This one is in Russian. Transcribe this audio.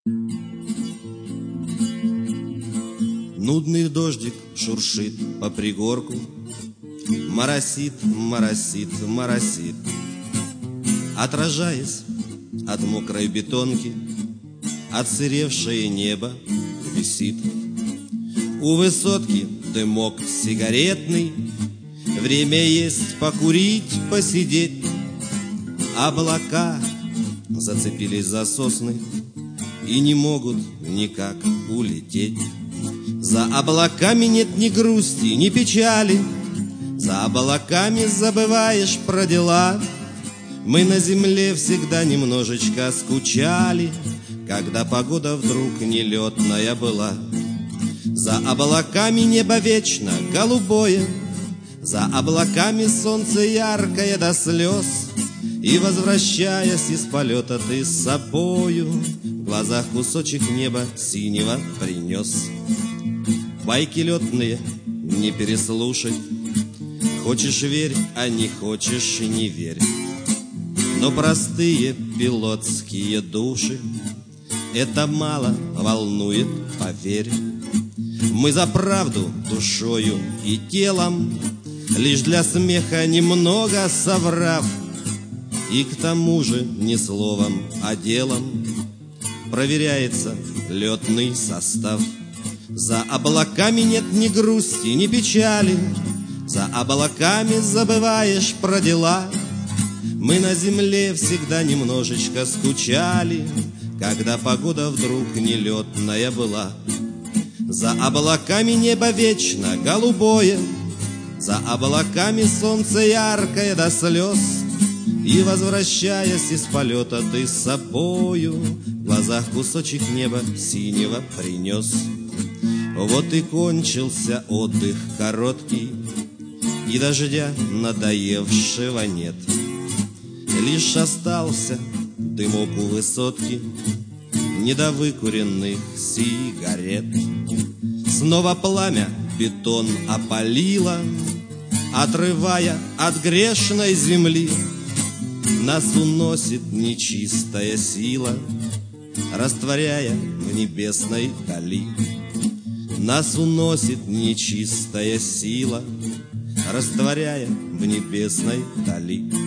Нудный дождик шуршит по пригорку, моросит, моросит, моросит, отражаясь от мокрой бетонки, отсыревшее небо висит. У высотки дымок сигаретный, время есть покурить, посидеть. Облака зацепились за сосны и не могут никак улететь. За облаками нет ни грусти, ни печали, за облаками забываешь про дела. Мы на земле всегда немножечко скучали, когда погода вдруг нелетная была. За облаками небо вечно голубое, за облаками солнце яркое до слез. И, возвращаясь из полета, ты с собою в глазах кусочек неба синего принес. Байки летные не переслушать, хочешь верь, а не хочешь не верь. Но простые пилотские души это мало волнует, поверь. Мы за правду душою и телом, лишь для смеха немного соврав, и к тому же не словом, а делом проверяется летный состав. За облаками нет ни грусти, ни печали, за облаками забываешь про дела. Мы на земле всегда немножечко скучали, когда погода вдруг нелетная была. За облаками небо вечно голубое, за облаками солнце яркое до слез. И, возвращаясь из полета, ты с собою в глазах кусочек неба синего принес. Вот и кончился отдых короткий, и дождя надоевшего нет. Лишь остался дымок у высотки недовыкуренных сигарет. Снова пламя бетон опалило, отрывая от грешной земли. Нас уносит нечистая сила, растворяя в небесной дали. Нас уносит нечистая сила, растворяя в небесной дали.